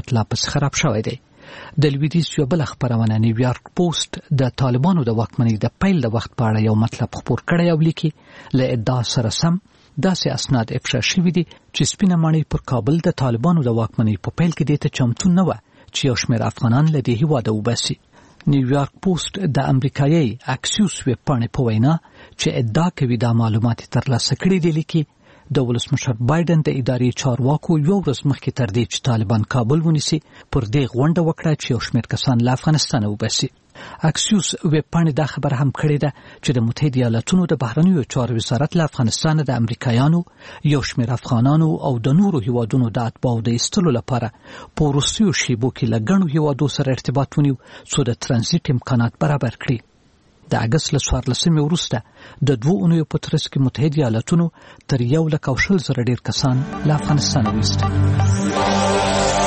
وضعیت لا پس خراب شوی دی. د لویدیځ یو بل خبرونه نیویارک پوسټ د طالبانو د واکمنۍ د پیل د وخت په اړه یو مطلب خپور کړی او لیکي له ادعا سره سم داسې اسناد افشا شوي دي چې سپینه ماڼۍ پر کابل د طالبانو د واکمنۍ په پیل کې دې ته چمتو نه وه چې یو شمېر افغانان له دې هېواده وباسي. نیویارک پوسټ د امریکایي اکسیوس ویب پاڼې په وینا چې ادعا کوي دا معلومات ترلاسه کړي دي لیکي د ولسمشر بایدن د ادارې چارواکو یو ورځ مخکې تر دې چې طالبان کابل ونیسي پر دې غونډه وکړه چې یو شمېر کسان له افغانستانه وباسي. اکسیوس ویب پاڼې دا خبره هم کړې ده چې د متحده ایالاتونو د بهرنیو چارو وزارت له افغانستان د امریکایانو یو شمېر افغانانو او د نورو هیوادونو د اتباعو د ایستلو لپاره په وروستیو شیبو کې له ګڼو هیوادو سره ارتباط ونیو څو د ترانزیت امکانات برابر کړي. د اګست له 14 وروسته د 2 اونیو په ترڅ کې متحده ایالاتونو تر 1,000 ډیر کسان له افغانستان وایستل.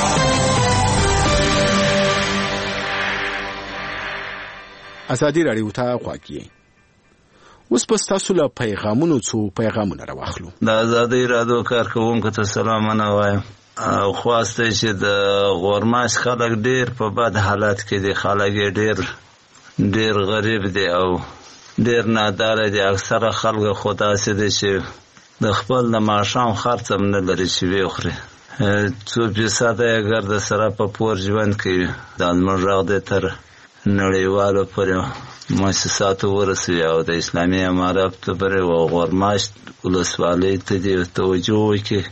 ازادي راډیو ته غواړئ. اوس په تاسو له پیغامونو پیغامونه راوخلو. د ازادي راډیو کارکونکو ته سلامونه وایم. او خواسته چې د غورماش خلک ډیر په بد حالت کې دي، خلک ډیر غریب دي او ډیر نادار دي. اکثره خلک خدا سي دي چې د خپل د ماشام خرڅ هم نه لري چې وخوري. څو پیسې اگر د سره په پور ژوند کوي د المرغ د تر نړیوالو پورې مؤسساتو ورسوي او د اسلامي امارات پورې او غورماش ولسوالۍ ته دې توجه وکړي.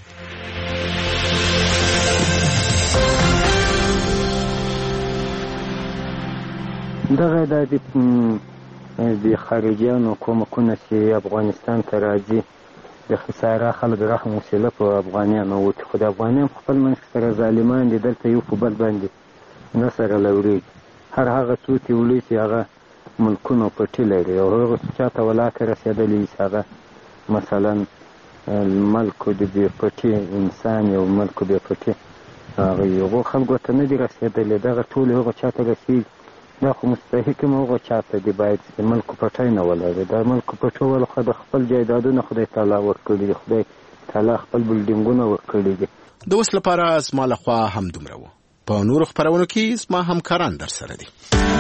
دغه د خارجيانو کومکونه چې افغانستان ته راځي د خساره خلک رحم وسیله په افغانانو وکړي، خو د افغانان خپل منځ سره ظالمان دي، دلته یو په بل باندې نه سره لوري. هر هغه څوک ولې چې هغه ملکونو پټي لري او هغه چاته ولاکه رسېدلی چې هغه مثلا ملک د بې پټي انسان یو ملک بې پټي هغه یو خلکو ته نه دي رسېدلی، دغه ټول هغه چاته رسېږي. دا خو مستحق هم هغه چاته دی باید چې ملک پټی نه ولري. دا ملک پټول خو د خپل جایدادونه خدای تعالی ورکړي دي، خدای تعالی خپل بلډینګونه ورکړي دي. د اوس لپاره زما لخوا هم دومره و. په نورو خبرونو کې زما همکاران در سره دي.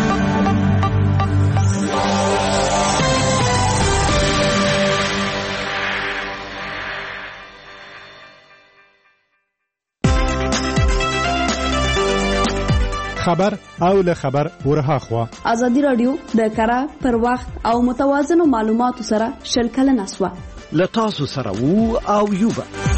خبر او له خبر ورها خوا ازادي رادیو د کره پر وخت او متوازن معلوماتو سره شل کلن اسوا له تاسو سره وو او یوبه